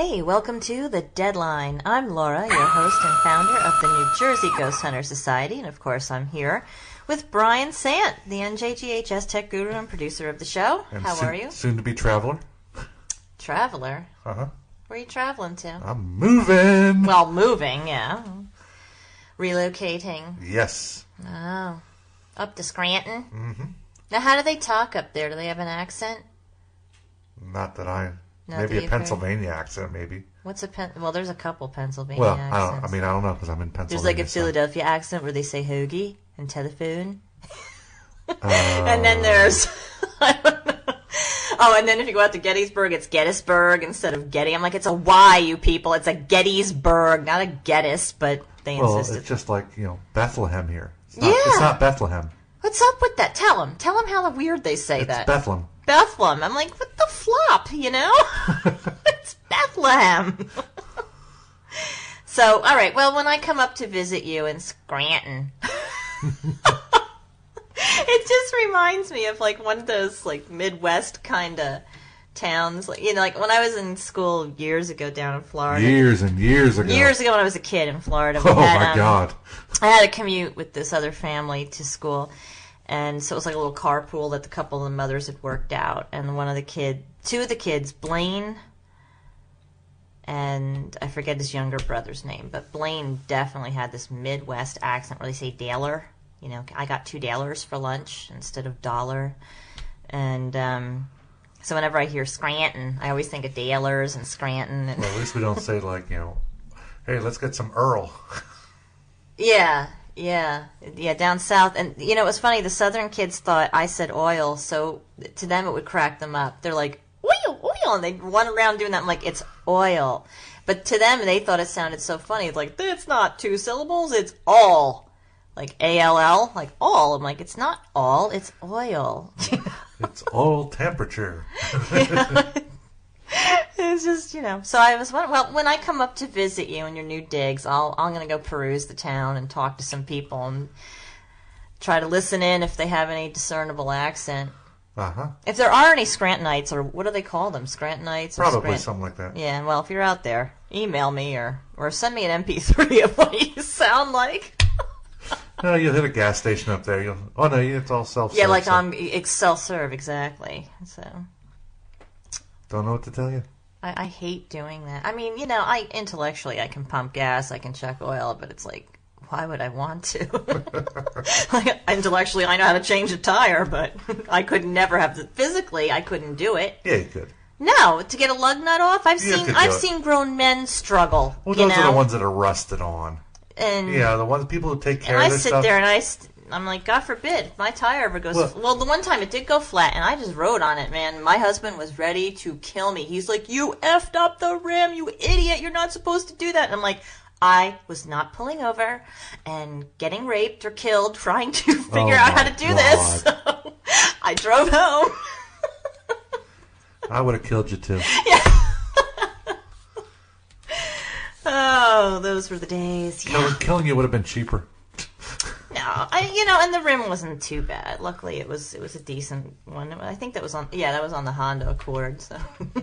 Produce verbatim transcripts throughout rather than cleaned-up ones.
Hey, welcome to The Deadline. I'm Laura, your host and founder of the New Jersey Ghost Hunter Society, and of course I'm here with Brian Sant, the N J G H S tech guru and producer of the show. And How soon, are you? Soon to be traveler. Traveler? Uh-huh. Where are you traveling to? I'm moving. Well, moving, yeah. Relocating. Yes. Oh. Up to Scranton? Mm-hmm. Now, how do they talk up there? Do they have an accent? Not that I... Not maybe that a you've heard? Pennsylvania accent, maybe. What's a pen? Well, there's a couple Pennsylvania Well, accents. I don't. I mean, I don't know because I'm in Pennsylvania. There's like a so- Philadelphia accent where they say hoagie and telephone. Uh, And then there's, I don't know. Oh, and then if you go out to Gettysburg, it's Gettysburg instead of Getty. I'm like, it's a Y, you people. It's a Gettysburg, not a Gettys, but they Well, insisted. it's just like, you know, Bethlehem here. It's not, Yeah. It's not Bethlehem. What's up with that? Tell them. Tell them how weird they say It's that. Bethlehem. Bethlehem. I'm like, what the flop, you know? It's Bethlehem. So, all right. Well, when I come up to visit you in Scranton, it just reminds me of like one of those like Midwest kind of towns. Like, you know, like when I was in school years ago down in Florida. Years and years ago. Years ago when I was a kid in Florida. We Oh, had, my um, God. I had a commute with this other family to school. And so it was like a little carpool that the couple of the mothers had worked out. And one of the kid, two of the kids, Blaine, and I forget his younger brother's name, but Blaine definitely had this Midwest accent where they say daler. You know, I got two dalers for lunch instead of dollar. And um, so whenever I hear Scranton, I always think of dalers and Scranton. And Well, at least we don't say like, you know, hey, let's get some Earl. yeah. Yeah, yeah, down south. And, you know, it was funny, the southern kids thought I said oil, so to them it would crack them up. They're like, oil, oil, and they'd run around doing that. I'm like, it's oil. But to them, they thought it sounded so funny. It's like, it's not two syllables, it's all. Like A L L, like all. I'm like, it's not all, it's oil. It's all temperature. It's just, you know. So I was wondering, well, when I come up to visit you in your new digs, I'll, I'm going to go peruse the town and talk to some people and try to listen in if they have any discernible accent. Uh-huh. If there are any Scrantonites, or what do they call them? Scrantonites? Or Probably Scrant- something like that. Yeah, well, if you're out there, email me or, or send me an M P three of what you sound like. No, you'll hit a gas station up there. You'll. Oh, no, it's all self-serve. Yeah, like so on it's self-serve, exactly. So Don't know what to tell you. I, I hate doing that. I mean, you know, I intellectually I can pump gas, I can check oil, but it's like, why would I want to? Like, intellectually, I know how to change a tire, but I could never have the, physically, I couldn't do it. Yeah, you could. No, to get a lug nut off, I've You seen could do I've it. seen grown men struggle. Well, you those know? are the ones that are rusted on. And Yeah, the ones people who take care and I of their sit stuff. there and I, st- I'm like, God forbid, if my tire ever goes. Well- Well, the one time it did go flat, and I just rode on it, man. My husband was ready to kill me. He's like, "You effed up the rim, you idiot! You're not supposed to do that." And I'm like, I was not pulling over and getting raped or killed trying to figure Oh out how my to do this. So I drove home. I would have killed you too. Oh, those were the days. Yeah. Killing, killing you would have been cheaper. No, I you know, and the rim wasn't too bad. Luckily, it was it was a decent one. I think that was on yeah, that was on the Honda Accord. So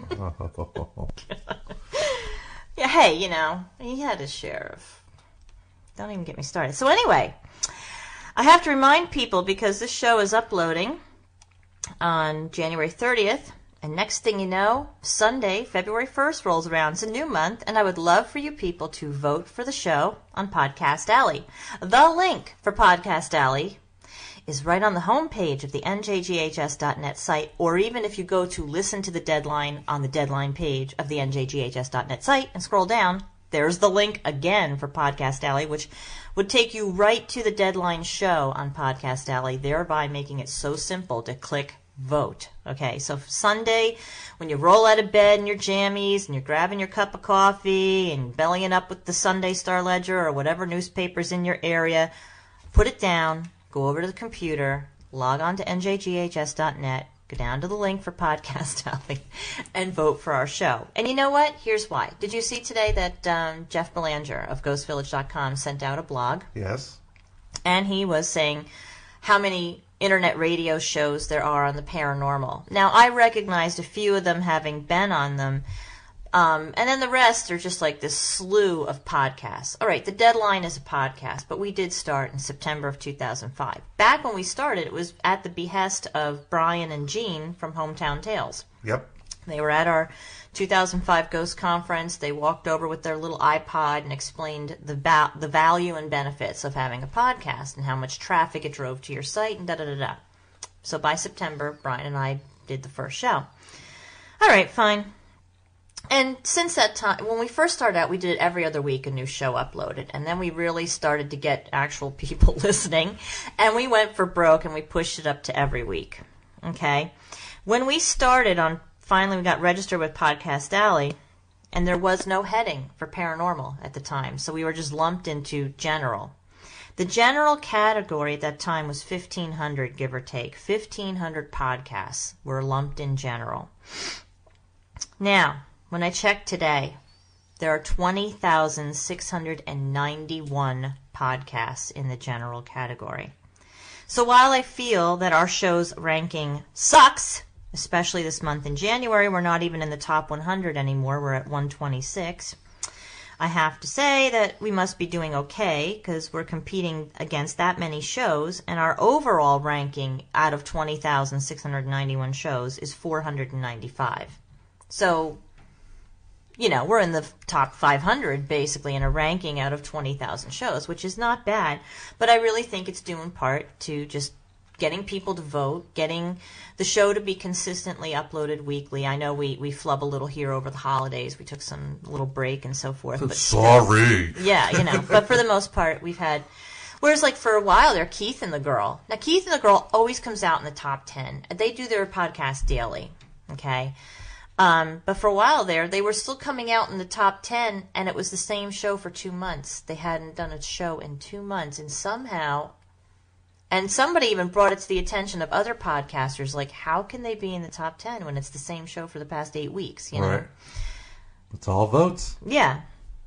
yeah, hey, you know, he had his share of. Don't even get me started. So anyway, I have to remind people because this show is uploading on January thirtieth. And next thing you know, Sunday, February first rolls around. It's a new month, and I would love for you people to vote for the show on Podcast Alley. The link for Podcast Alley is right on the homepage of the N J G H S dot net site, or even if you go to listen to the deadline on the deadline page of the N J G H S dot net site and scroll down, there's the link again for Podcast Alley, which would take you right to the deadline show on Podcast Alley, thereby making it so simple to click vote. Okay, so Sunday, when you roll out of bed in your jammies and you're grabbing your cup of coffee and bellying up with the Sunday Star Ledger or whatever newspaper's in your area, put it down, go over to the computer, log on to N J G H S dot net, go down to the link for Podcast Alley, and vote for our show. And you know what? Here's why. Did you see today that um, Jeff Belanger of ghost village dot com sent out a blog? Yes. And he was saying how many internet radio shows there are on the paranormal. Now, I recognized a few of them having been on them. Um, and then the rest are just like this slew of podcasts. All right, the deadline is a podcast, but we did start in September of two thousand five. Back when we started, it was at the behest of Brian and Jean from Hometown Tales. Yep. They were at our two thousand five Ghost Conference. They walked over with their little iPod and explained the ba- the value and benefits of having a podcast and how much traffic it drove to your site and da-da-da-da. So by September, Brian and I did the first show. All right, fine. And since that time, when we first started out, we did every other week a new show uploaded. And then we really started to get actual people listening. And we went for broke and we pushed it up to every week. Okay? When we started on, finally we got registered with Podcast Alley, and there was no heading for paranormal at the time. So we were just lumped into general. The general category at that time was fifteen hundred, give or take. fifteen hundred podcasts were lumped in general. Now, when I checked today, there are twenty thousand six hundred ninety-one podcasts in the general category. So while I feel that our show's ranking sucks, especially this month in January, we're not even in the top one hundred anymore, we're at one twenty-six. I have to say that we must be doing okay because we're competing against that many shows, and our overall ranking out of twenty thousand six hundred ninety-one shows is four hundred ninety-five. So, you know, we're in the top five hundred basically in a ranking out of twenty thousand shows, which is not bad. But I really think it's due in part to just getting people to vote, getting the show to be consistently uploaded weekly. I know we, we flub a little here over the holidays. We took some little break and so forth. But Sorry. Still, yeah, you know, but for the most part, we've had... Whereas, like, for a while there, Keith and the Girl. Now, Keith and the Girl always comes out in the top ten. They do their podcast daily, okay? Um, but for a while there, they were still coming out in the top ten, and it was the same show for two months. They hadn't done a show in two months, and somehow... And somebody even brought it to the attention of other podcasters, like, how can they be in the top ten when it's the same show for the past eight weeks, you know? Right. It's all votes. Yeah.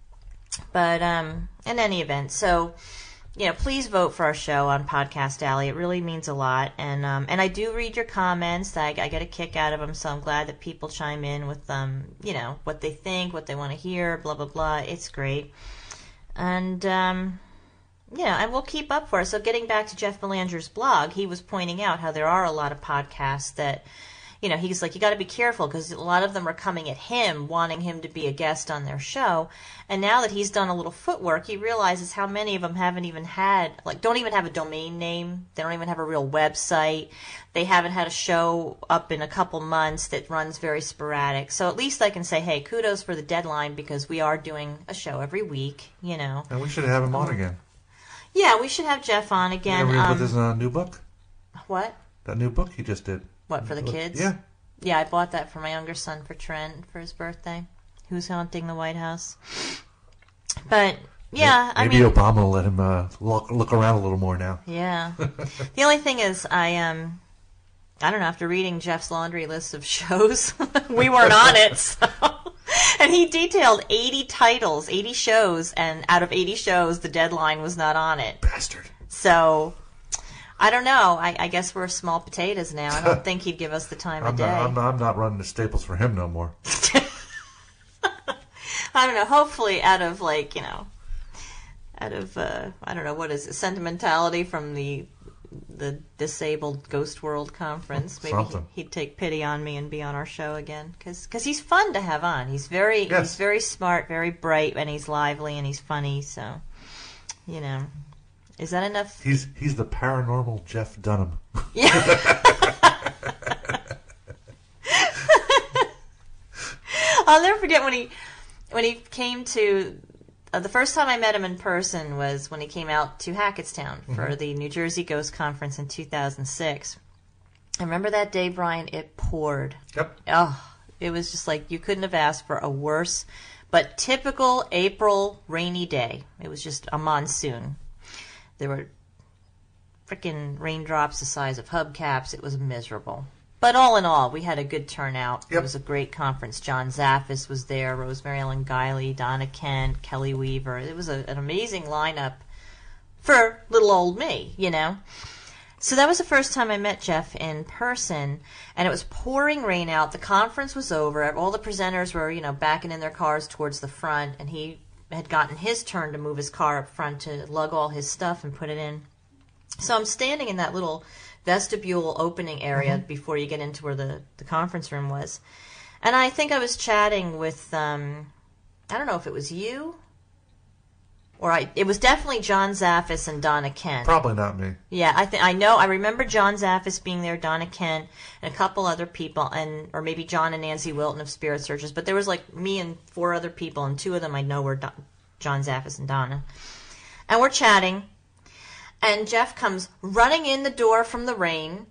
But um, in any event, so... You know, please vote for our show on Podcast Alley. It really means a lot. And um, and I do read your comments. I, I get a kick out of them, so I'm glad that people chime in with, um, you know, what they think, what they want to hear, blah, blah, blah. It's great. And, um, you know, and we'll keep up for it. So getting back to Jeff Belanger's blog, he was pointing out how there are a lot of podcasts that, you know, he's like, you got to be careful because a lot of them are coming at him, wanting him to be a guest on their show. And now that he's done a little footwork, he realizes how many of them haven't even had, like, don't even have a domain name. They don't even have a real website. They haven't had a show up in a couple months that runs very sporadic. So at least I can say, hey, kudos for the deadline because we are doing a show every week, you know. And we should have him on again. Yeah, we should have Jeff on again. You read um, with his uh, new book? What? That new book he just did. What, for the kids? Yeah. Yeah, I bought that for my younger son, for Trent, for his birthday. Who's haunting the White House. But, yeah, maybe, I mean... Maybe Obama will let him uh, look, look around a little more now. Yeah. The only thing is, I, um... I don't know, after reading Jeff's laundry list of shows, we weren't on it, so... And he detailed eighty titles, eighty shows, and out of eighty shows, the deadline was not on it. Bastard. So... I don't know. I, I guess we're small potatoes now. I don't think he'd give us the time I'm of day. Not, I'm, not, I'm not running the staples for him no more. I don't know. Hopefully out of, like, you know, out of, uh, I don't know, what is it, sentimentality from the the Disabled Ghost World Conference. Maybe he, he'd take pity on me and be on our show again. Because he's fun to have on. He's very, yes. he's very smart, very bright, and he's lively, and he's funny. So, you know. Is that enough? He's he's the paranormal Jeff Dunham. Yeah. I'll never forget when he when he came to uh, the first time I met him in person was when he came out to Hackettstown mm-hmm. for the New Jersey Ghost Conference in two thousand six. I remember that day, Brian. It poured. Yep. Oh, it was just like you couldn't have asked for a worse, but typical April rainy day. It was just a monsoon. There were frickin' raindrops the size of hubcaps. It was miserable. But all in all, we had a good turnout. Yep. It was a great conference. John Zaffis was there, Rosemary Ellen Guiley, Donna Kent, Kelly Weaver. It was a, an amazing lineup for little old me, you know. So that was the first time I met Jeff in person, and it was pouring rain out. The conference was over. All the presenters were, you know, backing in their cars towards the front, and he had gotten his turn to move his car up front to lug all his stuff and put it in. So I'm standing in that little vestibule opening area mm-hmm. before you get into where the, the conference room was. And I think I was chatting with, um, I don't know if it was you, or I, it was definitely John Zaffis and Donna Kent. Probably not me. Yeah, I think I know. I remember John Zaffis being there, Donna Kent, and a couple other people, and or maybe John and Nancy Wilton of Spirit Searchers. But there was like me and four other people, and two of them I know were Don, John Zaffis and Donna. And we're chatting, and Jeff comes running in the door from the rain.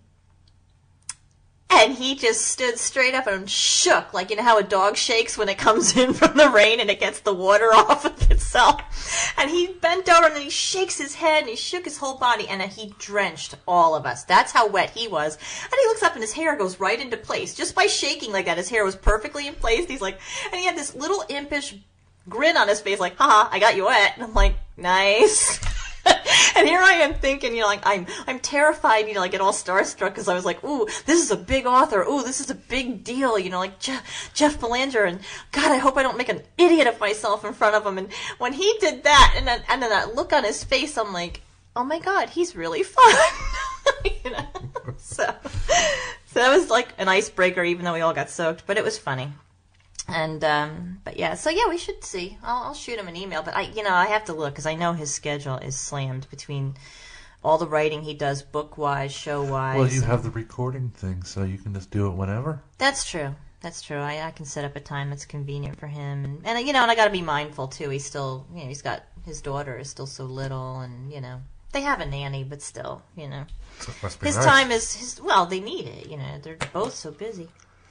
And he just stood straight up and shook, like, you know how a dog shakes when it comes in from the rain and it gets the water off of itself. And he bent over and then he shakes his head and he shook his whole body and he drenched all of us. That's how wet he was. And he looks up and his hair goes right into place. Just by shaking like that, his hair was perfectly in place. He's like, and he had this little impish grin on his face like, haha, I got you wet. And I'm like, nice. And here I am thinking, you know, like, I'm I'm terrified, you know, I get all starstruck because I was like, ooh, this is a big author. Ooh, this is a big deal, you know, like Jeff, Jeff Belanger. And, God, I hope I don't make an idiot of myself in front of him. And when he did that, and then, and then that look on his face, I'm like, oh, my God, he's really fun. you know? So, so that was like an icebreaker, even though we all got soaked. But it was funny. And, um, but yeah, so yeah, we should see. I'll, I'll shoot him an email, but I, you know, I have to look because I know his schedule is slammed between all the writing he does book-wise, show-wise. Well, you have the recording thing, so you can just do it whenever. That's true. That's true. I, I can set up a time that's convenient for him. And, and you know, and I got to be mindful, too. He's still, you know, he's got, his daughter is still so little, and, you know, they have a nanny, but still, you know. So it must be his nice. time is, his, well, they need it, you know. They're both so busy.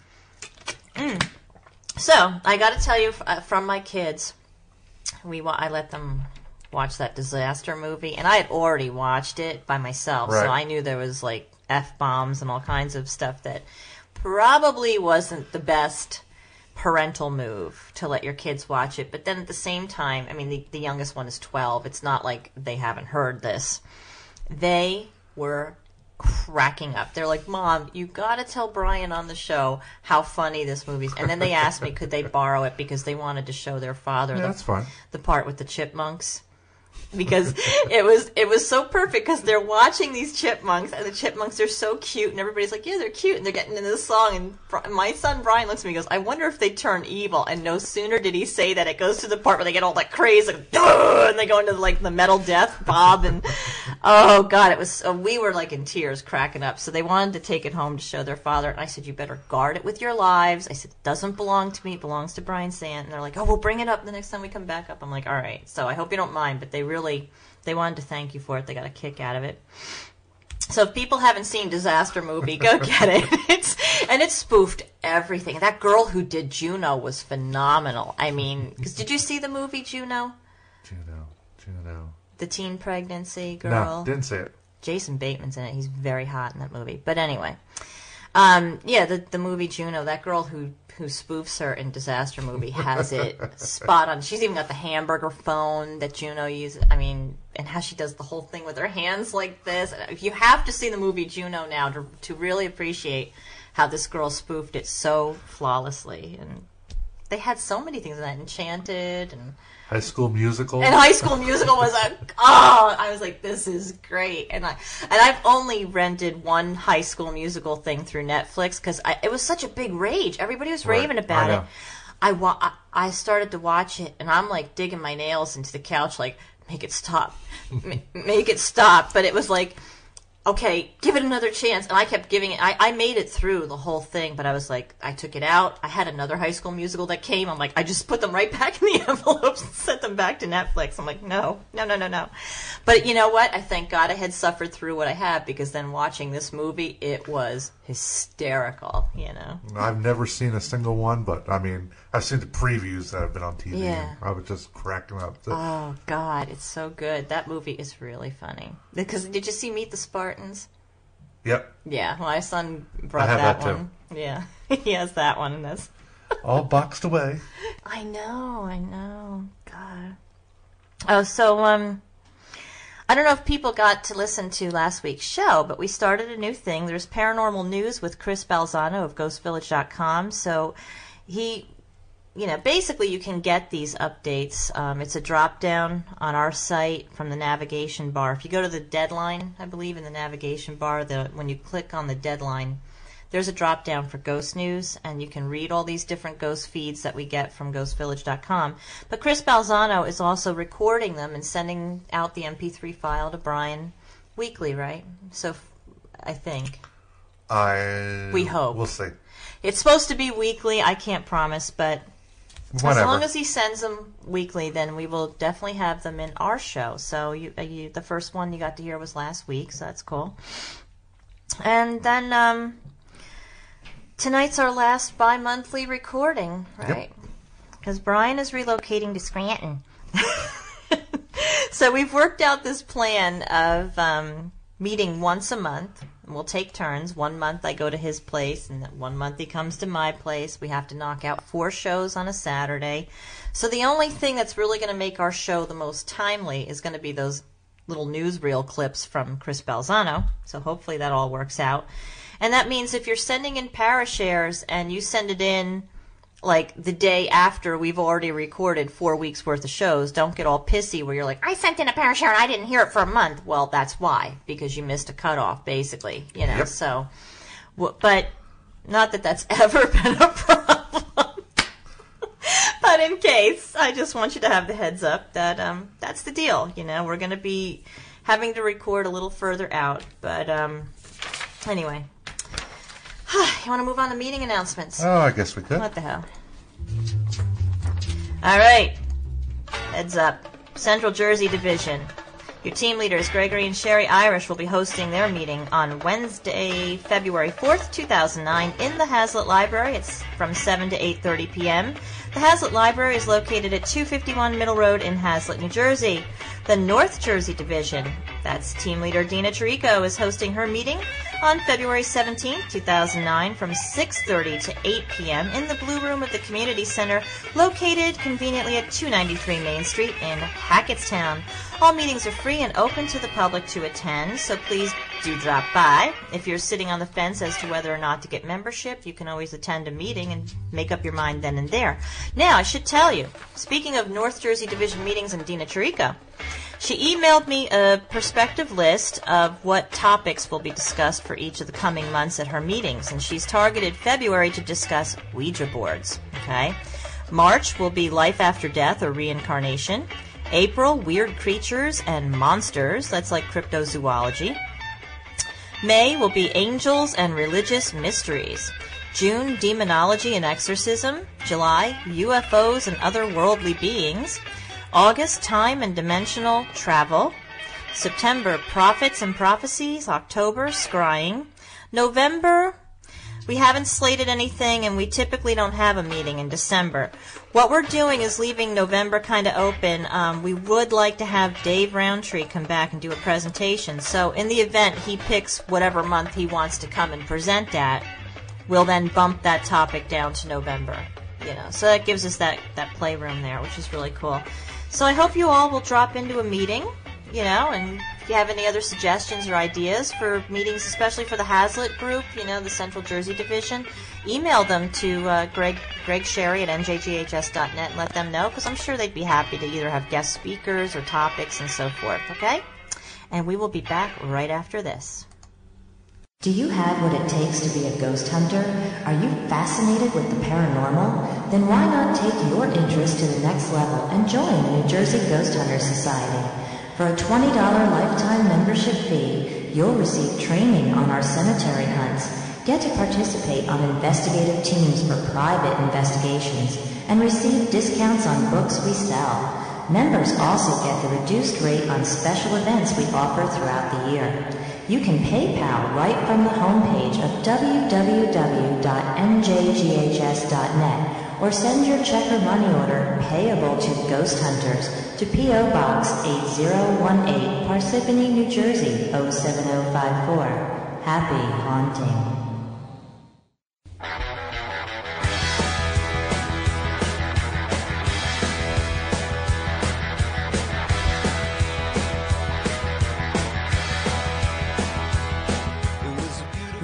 Mm. So, I got to tell you, uh, from my kids, we wa- I let them watch that disaster movie, and I had already watched it by myself, right. so I knew there was, like, F-bombs and all kinds of stuff that probably wasn't the best parental move to let your kids watch it. But then at the same time, I mean, the, the youngest one is twelve. It's not like they haven't heard this. They were cracking up. They're like, Mom, you got to tell Brian on the show how funny this movie is. And then they asked me, could they borrow it because they wanted to show their father yeah, the, that's fine. the part with the chipmunks. Because it was it was so perfect because they're watching these chipmunks and the chipmunks are so cute and everybody's like, yeah, they're cute, and they're getting into this song, and my son Brian looks at me and goes, I wonder if they turn evil. And no sooner did he say that, it goes to the part where they get all that crazy, like, and they go into like the metal death bob, and oh God, it was uh, we were like in tears cracking up. So they wanted to take it home to show their father, and I said, you better guard it with your lives. I said, it doesn't belong to me, it belongs to Brian Sant. And they're like, oh, we'll bring it up the next time we come back up. I'm like, all right. So I hope you don't mind, but they really they wanted to thank you for it. They got a kick out of it. So if people haven't seen Disaster Movie, go get it. It's and it spoofed everything. That girl who did Juno was phenomenal. I mean, 'cause did you see the movie Juno? Juno, Juno. The teen pregnancy girl. No, didn't see it. Jason Bateman's in it. He's very hot in that movie. But anyway, um, yeah, the the movie Juno. That girl who who spoofs her in Disaster Movie has it spot on. She's even got the hamburger phone that Juno uses. I mean, and how she does the whole thing with her hands like this. You have to see the movie Juno now to to really appreciate how this girl spoofed it so flawlessly. And they had so many things in that. Enchanted and High School Musical. And High School Musical was a oh, I was like, this is great. And I and I've only rented one High School Musical thing through Netflix because it was such a big rage. Everybody was raving right. about I it. I, wa- I I started to watch it, and I'm like digging my nails into the couch, like, make it stop, M- make it stop. But it was like, okay, give it another chance. And I kept giving it. I, I made it through the whole thing, but I was like, I took it out. I had another High School Musical that came. I'm like, I just put them right back in the envelopes and sent them back to Netflix. I'm like, no, no, no, no, no. But you know what? I thank God I had suffered through what I had, because then watching this movie, it was hysterical, you know. I've never seen a single one, but I mean, I've seen the previews that have been on T V. Yeah. And I was just cracking up. Oh, God, it's so good. That movie is really funny. Because did you see Meet the Spartans? Yep. Yeah, my son brought I have that, that one. Yeah, he has that one in this. All boxed away. I know, I know. God. Oh, so, um, I don't know if people got to listen to last week's show, but we started a new thing. There's paranormal news with Chris Balzano of ghost village dot com. So he, you know, basically you can get these updates. Um, it's a drop down on our site from the navigation bar. If you go to the deadline, I believe in the navigation bar, the when you click on the deadline, there's a drop down for ghost news, and you can read all these different ghost feeds that we get from ghost village dot com. But Chris Balzano is also recording them and sending out the M P three file to Brian weekly, right? So I think. I. We hope. We'll see. It's supposed to be weekly. I can't promise, but Whatever. as long as he sends them weekly, then we will definitely have them in our show. So you, uh, you the first one you got to hear was last week, so that's cool. And then. Um, Tonight's our last bi-monthly recording, right? Because yep. Brian is relocating to Scranton. So we've worked out this plan of um, meeting once a month. We'll take turns. One month I go to his place, and one month he comes to my place. We have to knock out four shows on a Saturday. So the only thing that's really going to make our show the most timely is going to be those little newsreel clips from Chris Balzano. So hopefully that all works out. And that means if you're sending in Parashares and you send it in like the day after we've already recorded four weeks worth of shows, don't get all pissy where you're like, I sent in a Parashare and I didn't hear it for a month. Well, that's why, because you missed a cutoff, basically, you know. Yep. So, but not that that's ever been a problem. But in case, I just want you to have the heads up that um, that's the deal. You know, we're going to be having to record a little further out. But um, anyway. You want to move on to meeting announcements? Oh, I guess we could. What the hell? All right. Heads up. Central Jersey Division. Your team leaders, Gregory and Sherry Irish, will be hosting their meeting on Wednesday, February fourth, two thousand nine, in the Hazlitt Library. It's from seven to eight thirty p.m. The Hazlitt Library is located at two fifty-one Middle Road in Hazlitt, New Jersey. The North Jersey Division, that's team leader Dina Tirico, is hosting her meeting on February seventeenth, two thousand nine, from six thirty to eight p.m. in the Blue Room of the Community Center, located conveniently at two ninety-three Main Street in Hackettstown. All meetings are free and open to the public to attend, so please do drop by. If you're sitting on the fence as to whether or not to get membership, you can always attend a meeting and make up your mind then and there. Now, I should tell you, speaking of North Jersey Division meetings and Dina Tirico, she emailed me a perspective list of what topics will be discussed for each of the coming months at her meetings, and she's targeted February to discuss Ouija boards. Okay, March will be life after death or reincarnation. April, weird creatures and monsters. That's like cryptozoology. May will be angels and religious mysteries. June, demonology and exorcism. July, U F Os and other worldly beings. August, time and dimensional travel. September, prophets and prophecies. October, scrying. November, we haven't slated anything, and we typically don't have a meeting in December. What we're doing is leaving November kind of open. Um, we would like to have Dave Roundtree come back and do a presentation. So in the event he picks whatever month he wants to come and present at, we'll then bump that topic down to November. You know, so that gives us that, that playroom there, which is really cool. So I hope you all will drop into a meeting, you know, and if you have any other suggestions or ideas for meetings, especially for the Hazlitt group, you know, the Central Jersey Division, email them to uh, Greg Greg Sherry at N J G H S dot net and let them know, because I'm sure they'd be happy to either have guest speakers or topics and so forth, okay? And we will be back right after this. Do you have what it takes to be a ghost hunter? Are you fascinated with the paranormal? Then why not take your interest to the next level and join the New Jersey Ghost Hunters Society? For a twenty dollars lifetime membership fee, you'll receive training on our cemetery hunts, get to participate on investigative teams for private investigations, and receive discounts on books we sell. Members also get the reduced rate on special events we offer throughout the year. You can PayPal right from the homepage of w w w dot n j g h s dot net or send your check or money order payable to Ghost Hunters to P O Box eight zero one eight, Parsippany, New Jersey oh seven oh five four. Happy haunting.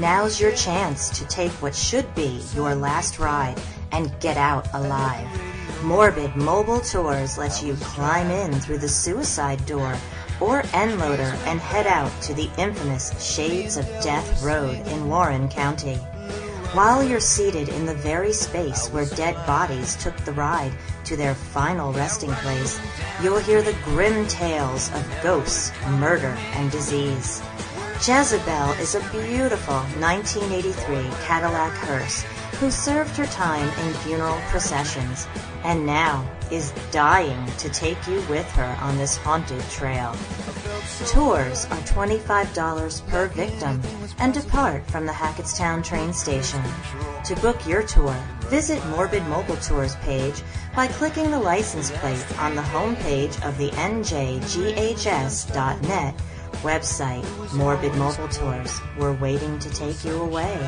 Now's your chance to take what should be your last ride and get out alive. Morbid Mobile Tours lets you climb in through the suicide door or end loader and head out to the infamous Shades of Death Road in Warren County. While you're seated in the very space where dead bodies took the ride to their final resting place, you'll hear the grim tales of ghosts, murder, and disease. Jezebel is a beautiful nineteen eighty-three Cadillac hearse who served her time in funeral processions and now is dying to take you with her on this haunted trail. Tours are twenty-five dollars per victim and depart from the Hackettstown train station. To book your tour, visit Morbid Mobile Tours page by clicking the license plate on the home page of the N J G H S dot net website. Morbid Mobile Tours, we're waiting to take you away.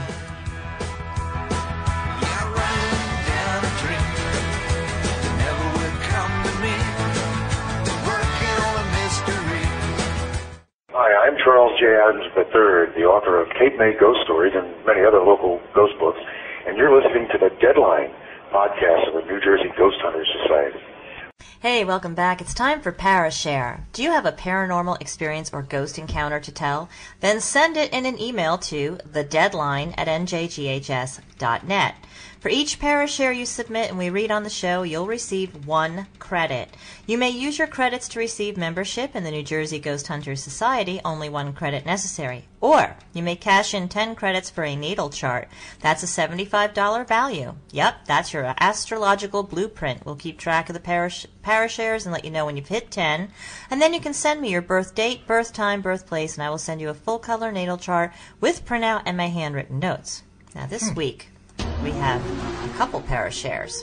Hi, I'm Charles J. Adams the third, the author of Cape May Ghost Stories and many other local ghost books, and you're listening to the Deadline podcast of the New Jersey Ghost Hunters Society. Hey, welcome back. It's time for Parashare. Do you have a paranormal experience or ghost encounter to tell? Then send it in an email to thedeadline at n j g h s dot net. For each Parashare you submit and we read on the show, you'll receive one credit. You may use your credits to receive membership in the New Jersey Ghost Hunters Society, only one credit necessary. Or you may cash in ten credits for a natal chart. That's a seventy-five dollars value. Yep, that's your astrological blueprint. We'll keep track of the parash- Parashares and let you know when you've hit ten. And then you can send me your birth date, birth time, birthplace, and I will send you a full-color natal chart with printout and my handwritten notes. Now this hmm. week, we have a couple Parashares.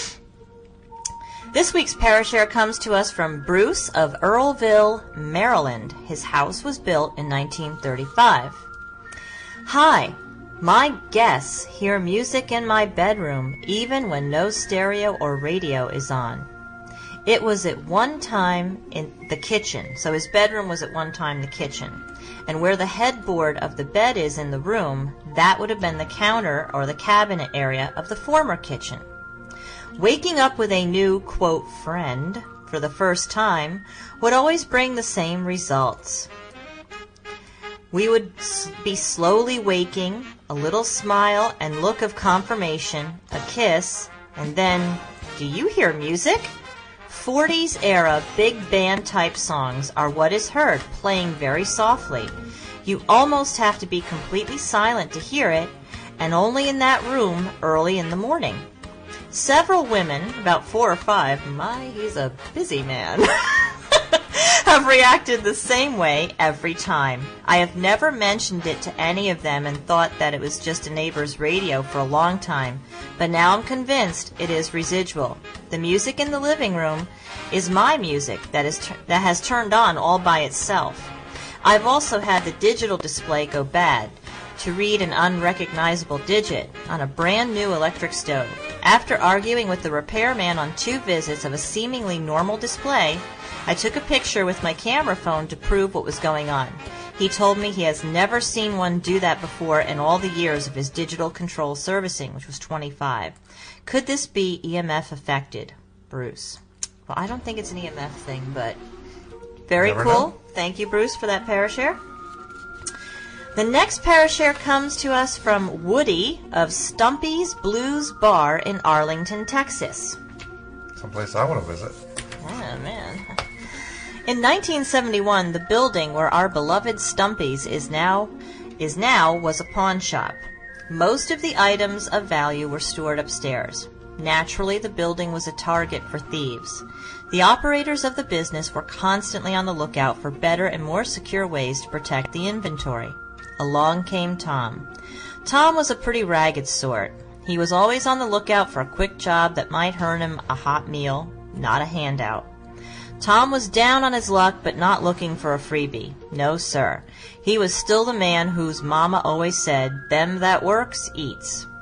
This week's Parashare comes to us from Bruce of Earlville, Maryland. His house was built in nineteen thirty-five. Hi, my guests hear music in my bedroom even when no stereo or radio is on. It was at one time in the kitchen, so his bedroom was at one time the kitchen. And where the headboard of the bed is in the room, that would have been the counter or the cabinet area of the former kitchen. Waking up with a new, quote, friend for the first time would always bring the same results. We would be slowly waking, a little smile and look of confirmation, a kiss, and then, do you hear music? forties era big band type songs are what is heard, playing very softly. You almost have to be completely silent to hear it, and only in that room early in the morning. Several women, about four or five, my, he's a busy man, have reacted the same way every time. I have never mentioned it to any of them and thought that it was just a neighbor's radio for a long time, but now I'm convinced it is residual. The music in the living room is my music that is tur- that has turned on all by itself. I've also had the digital display go bad to read an unrecognizable digit on a brand new electric stove. After arguing with the repairman on two visits of a seemingly normal display, I took a picture with my camera phone to prove what was going on. He told me he has never seen one do that before in all the years of his digital control servicing, which was twenty-five. Could this be E M F affected? Bruce. Well, I don't think it's an E M F thing, but very Never cool. know. Thank you, Bruce, for that Parashare. The next Parashare comes to us from Woody of Stumpy's Blues Bar in Arlington, Texas. Someplace I want to visit. Oh, man. In nineteen seventy-one, the building where our beloved Stumpy's is now is now was a pawn shop. Most of the items of value were stored upstairs. Naturally, the building was a target for thieves. The operators of the business were constantly on the lookout for better and more secure ways to protect the inventory. Along came Tom. Tom was a pretty ragged sort. He was always on the lookout for a quick job that might earn him a hot meal, not a handout. Tom was down on his luck, but not looking for a freebie. No, sir. He was still the man whose mama always said, "Them that works, eats."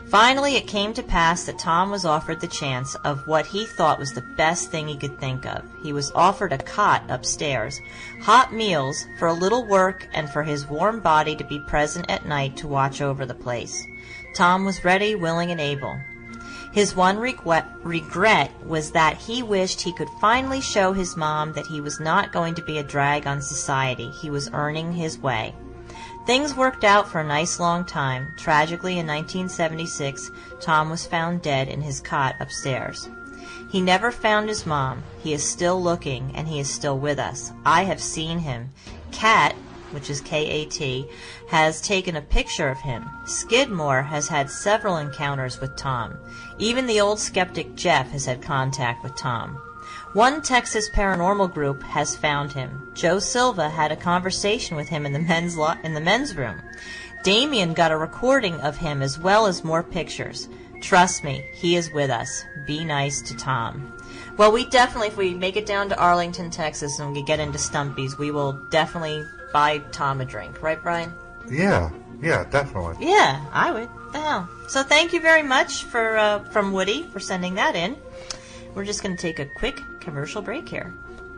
Finally, it came to pass that Tom was offered the chance of what he thought was the best thing he could think of. He was offered a cot upstairs, hot meals, for a little work, and for his warm body to be present at night to watch over the place. Tom was ready, willing, and able. His one regret, regret was that he wished he could finally show his mom that he was not going to be a drag on society. He was earning his way. Things worked out for a nice long time. Tragically, in nineteen seventy-six, Tom was found dead in his cot upstairs. He never found his mom. He is still looking, and he is still with us. I have seen him. Kat, which is K A T, has taken a picture of him. Skidmore has had several encounters with Tom. Even the old skeptic Jeff has had contact with Tom. One Texas paranormal group has found him. Joe Silva had a conversation with him in the men's lo- in the men's room. Damien got a recording of him as well as more pictures. Trust me, he is with us. Be nice to Tom. Well, we definitely, if we make it down to Arlington, Texas, and we get into Stumpy's, we will definitely buy Tom a drink. Right, Brian? Yeah, yeah, definitely. Yeah, I would. The hell. So thank you very much for uh, from Woody for sending that in. We're just going to take a quick commercial break here.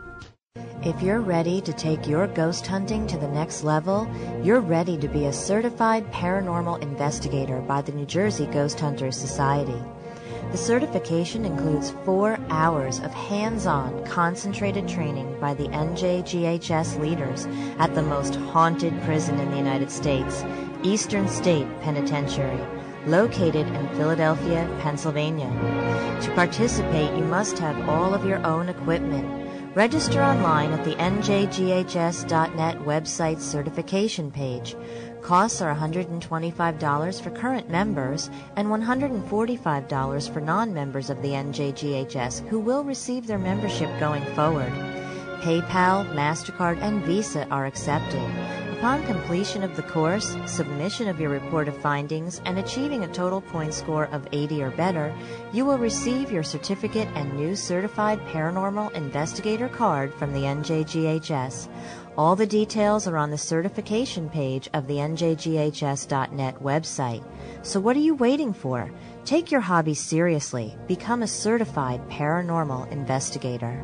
If you're ready to take your ghost hunting to the next level, you're ready to be a certified paranormal investigator by the New Jersey Ghost Hunters Society. The certification includes four hours of hands-on, concentrated training by the N J G H S leaders at the most haunted prison in the United States, Eastern State Penitentiary, located in Philadelphia, Pennsylvania. To participate, you must have all of your own equipment. Register online at the N J G H S dot net website certification page. Costs are one hundred twenty-five dollars for current members and one hundred forty-five dollars for non-members of the N J G H S who will receive their membership going forward. PayPal, MasterCard, and Visa are accepted. Upon completion of the course, submission of your report of findings, and achieving a total point score of eighty or better, you will receive your certificate and new Certified Paranormal Investigator card from the N J G H S. All the details are on the certification page of the N J G H S dot net website. So what are you waiting for? Take your hobby seriously. Become a certified paranormal investigator.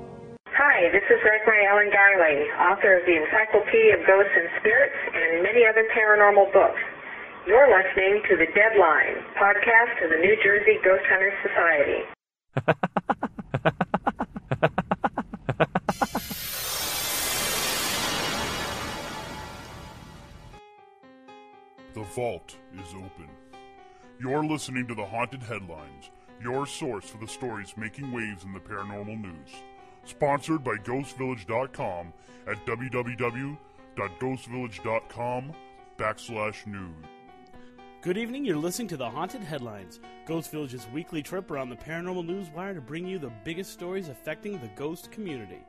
Hi, this is Rosemary Ellen Guiley, author of the Encyclopedia of Ghosts and Spirits and many other paranormal books. You're listening to The Deadline, podcast of the New Jersey Ghost Hunters Society. The vault is open. You're listening to The Haunted Headlines, your source for the stories making waves in the paranormal news. Sponsored by Ghost Village dot com at w w w dot ghost village dot com backslash news. Good evening, you're listening to The Haunted Headlines, Ghost Village's weekly trip around the paranormal news wire to bring you the biggest stories affecting the ghost community.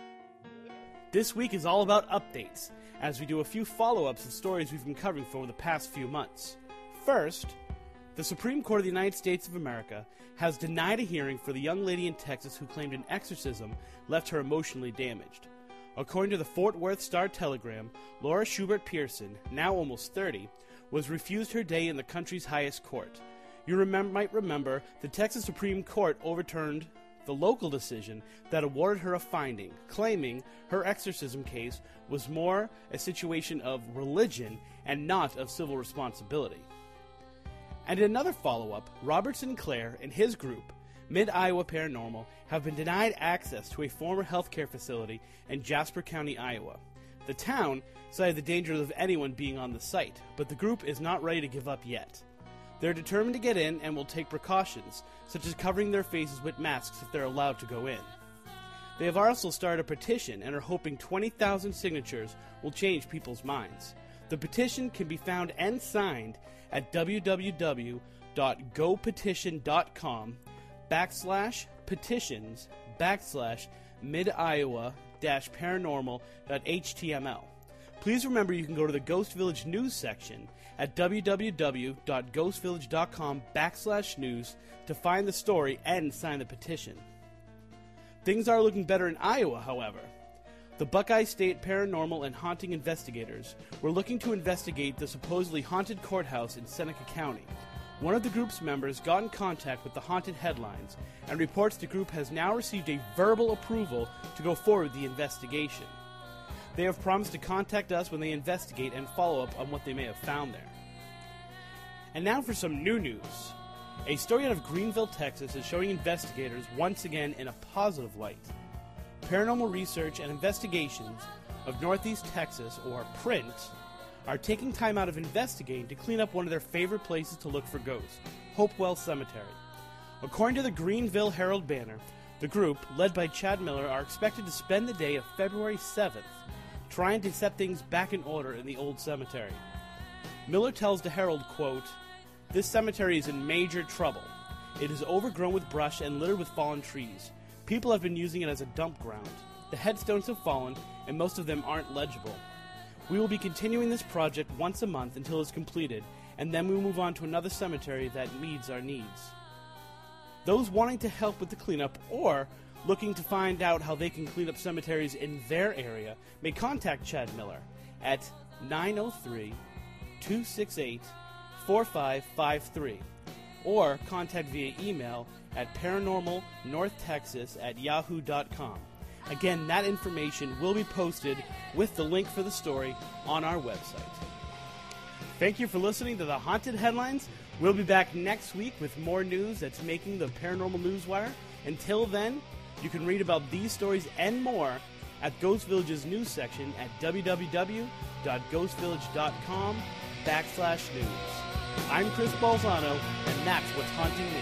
This week is all about updates, as we do a few follow-ups of stories we've been covering for the past few months. First, the Supreme Court of the United States of America has denied a hearing for the young lady in Texas who claimed an exorcism left her emotionally damaged. According to the Fort Worth Star-Telegram, Laura Schubert Pearson, now almost thirty, was refused her day in the country's highest court. You remem- might remember the Texas Supreme Court overturned the local decision that awarded her a finding, claiming her exorcism case was more a situation of religion and not of civil responsibility. And in another follow-up, Robert Sinclair and his group, Mid-Iowa Paranormal, have been denied access to a former healthcare facility in Jasper County, Iowa. The town cited the danger of anyone being on the site, but the group is not ready to give up yet. They're determined to get in and will take precautions, such as covering their faces with masks if they're allowed to go in. They have also started a petition and are hoping twenty thousand signatures will change people's minds. The petition can be found and signed at w w w dot go petition dot com backslash petitions backslash mid-iowa dash paranormal dot h t m l. Please remember you can go to the Ghost Village news section at w w w dot ghost village dot com backslash news to find the story and sign the petition. Things are looking better in Iowa, however. The Buckeye State Paranormal and Haunting Investigators were looking to investigate the supposedly haunted courthouse in Seneca County. one of the group's members got in contact with the Haunted Headlines and reports the group has now received a verbal approval to go forward with the investigation. They have promised to contact us when they investigate and follow up on what they may have found there. And now for some new news. A story out of Greenville, Texas is showing investigators once again in a positive light. Paranormal Research and Investigations of Northeast Texas, or PRINT, are taking time out of investigating to clean up one of their favorite places to look for ghosts, Hopewell Cemetery. According to the Greenville Herald Banner, the group, led by Chad Miller, are expected to spend the day of February seventh trying to set things back in order in the old cemetery. Miller tells the Herald, quote, "This cemetery is in major trouble. It is overgrown with brush and littered with fallen trees. People have been using it as a dump ground. The headstones have fallen, and most of them aren't legible. We will be continuing this project once a month until it's completed, and then we will move on to another cemetery that meets our needs. Those wanting to help with the cleanup or looking to find out how they can clean up cemeteries in their area may contact Chad Miller at nine oh three, two six eight, four five five three or contact via email at paranormalnorthtexas at yahoo dot com. Again, that information will be posted with the link for the story on our website. Thank you for listening to the Haunted Headlines. We'll be back next week with more news that's making the Paranormal Newswire. Until then, you can read about these stories and more at Ghost Village's news section at www.ghostvillage.com backslash news. I'm Chris Balzano, and that's what's haunting me.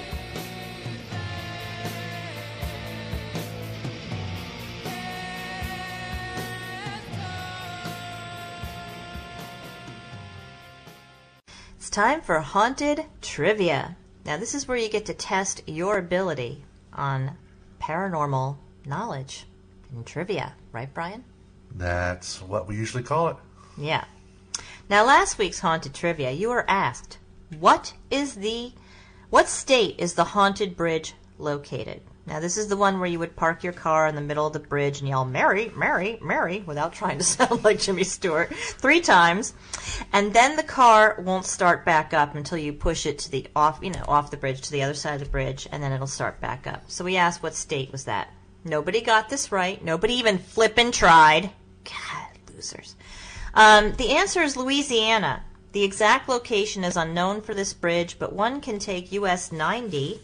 It's time for Haunted Trivia. Now, this is where you get to test your ability on paranormal knowledge and trivia. Right, Brian? That's what we usually call it. Yeah. Now, last week's Haunted Trivia, you were asked, what is the, what state is the Haunted Bridge located? Now, this is the one where you would park your car in the middle of the bridge and yell, Mary, Mary, Mary, without trying to sound like Jimmy Stewart, three times. And then the car won't start back up until you push it to the off, you know, off the bridge to the other side of the bridge, and then it'll start back up. So we asked, what state was that? Nobody got this right. Nobody even flippin' tried. God, losers. Um, the answer is Louisiana. The exact location is unknown for this bridge, but one can take U S ninety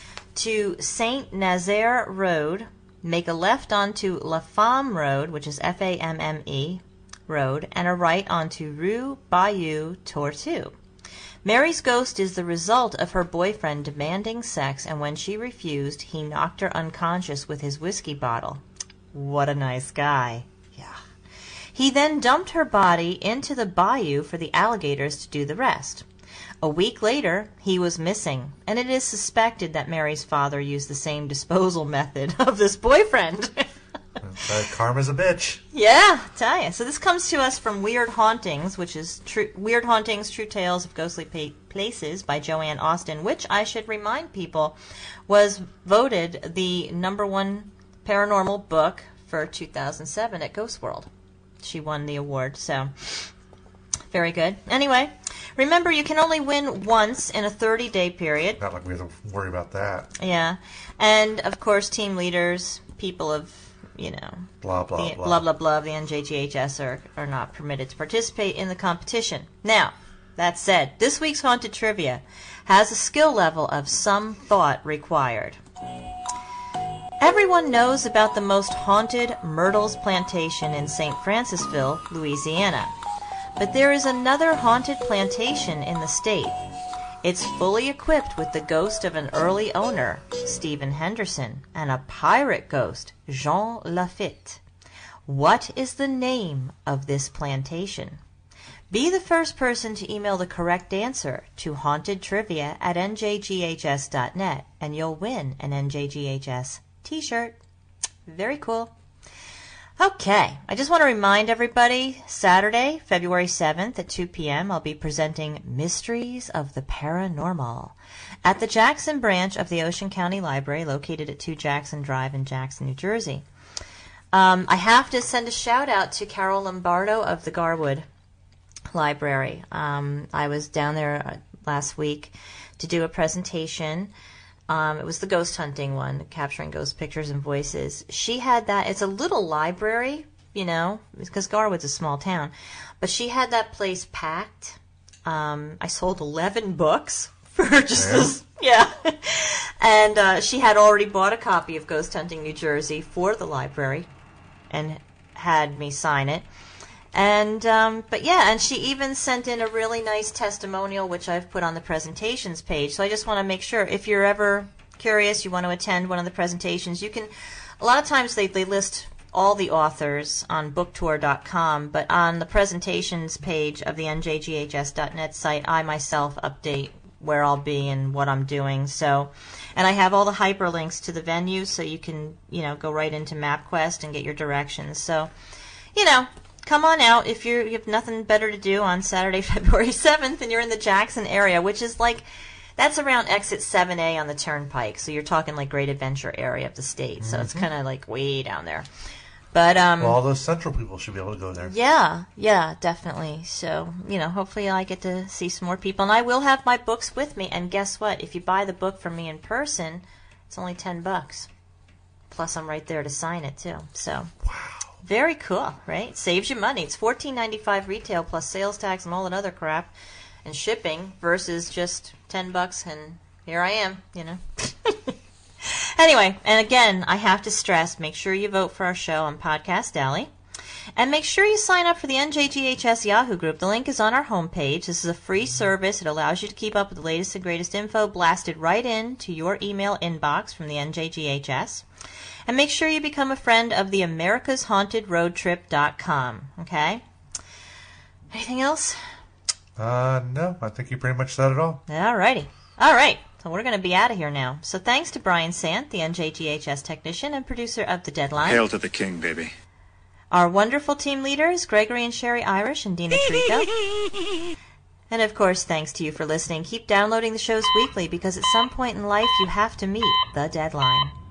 to Saint Nazaire Road, make a left onto La Femme Road, which is F A M M E Road, and a right onto Rue Bayou Tortue. Mary's ghost is the result of her boyfriend demanding sex, and when she refused, he knocked her unconscious with his whiskey bottle. What a nice guy. Yeah. He then dumped her body into the bayou for the alligators to do the rest. A week later, he was missing, and it is suspected that Mary's father used the same disposal method of this boyfriend. uh, karma's a bitch. Yeah, I tell you. So this comes to us from Weird Hauntings, which is true, Weird Hauntings, True Tales of Ghostly pa- Places by Joanne Austin, which I should remind people was voted the number one paranormal book for two thousand seven at Ghost World. She won the award, so very good. Anyway, remember, you can only win once in a thirty-day period. Not like we have to worry about that. Yeah. And, of course, team leaders, people of, you know, blah, blah, the, blah. blah, blah, blah, the N J G H S are, are not permitted to participate in the competition. Now, that said, this week's Haunted Trivia has a skill level of some thought required. Everyone knows about the most haunted Myrtles Plantation in Saint Francisville, Louisiana. But there is another haunted plantation in the state. It's fully equipped with the ghost of an early owner, Stephen Henderson, and a pirate ghost, Jean Lafitte. What is the name of this plantation? Be the first person to email the correct answer to hauntedtrivia at n j g h s dot net, and you'll win an N J G H S t-shirt. Very cool. Okay, I just want to remind everybody, Saturday, February seventh at two p.m., I'll be presenting Mysteries of the Paranormal at the Jackson branch of the Ocean County Library, located at two Jackson Drive in Jackson, New Jersey. Um, I have to send a shout-out to Carol Lombardo of the Garwood Library. Um, I was down there last week to do a presentation. Um, it was the ghost hunting one, capturing ghost pictures and voices. She had that. It's a little library, you know, because Garwood's a small town. But she had that place packed. Um, I sold eleven books for just yeah. this. Yeah. And uh, she had already bought a copy of Ghost Hunting New Jersey for the library and had me sign it. And, um, but yeah, and she even sent in a really nice testimonial, which I've put on the presentations page. So I just want to make sure, if you're ever curious, you want to attend one of the presentations, you can, a lot of times they, they list all the authors on book tour dot com, but on the presentations page of the N J G H S dot net site, I myself update where I'll be and what I'm doing. So, and I have all the hyperlinks to the venues, so you can, you know, go right into MapQuest and get your directions. So, you know, come on out if you're, you have nothing better to do on Saturday, February seventh, and you're in the Jackson area, which is like, that's around exit seven A on the Turnpike. So you're talking like Great Adventure area of the state. Mm-hmm. So it's kind of like way down there. But um, well, all those central people should be able to go there. Yeah, yeah, definitely. So, you know, hopefully I get to see some more people. And I will have my books with me. And guess what? If you buy the book from me in person, it's only ten bucks. Plus, I'm right there to sign it, too. So, wow. Very cool, right? Saves you money. It's fourteen ninety-five retail plus sales tax and all that other crap and shipping versus just ten bucks. And here I am, you know. Anyway, and again, I have to stress, make sure you vote for our show on Podcast Alley. And make sure you sign up for the N J G H S Yahoo group. The link is on our homepage. This is a free service. It allows you to keep up with the latest and greatest info blasted right in to your email inbox from the N J G H S. And make sure you become a friend of the Americas Haunted Road Trip dot com. Okay? Anything else? Uh, no. I think you pretty much said it all. All righty. All right. So we're going to be out of here now. So thanks to Brian Sant, the N J G H S technician and producer of The Deadline. Hail to the king, baby. Our wonderful team leaders, Gregory and Sherry Irish and Dina Trico. And of course, thanks to you for listening. Keep downloading the shows weekly because at some point in life you have to meet the deadline.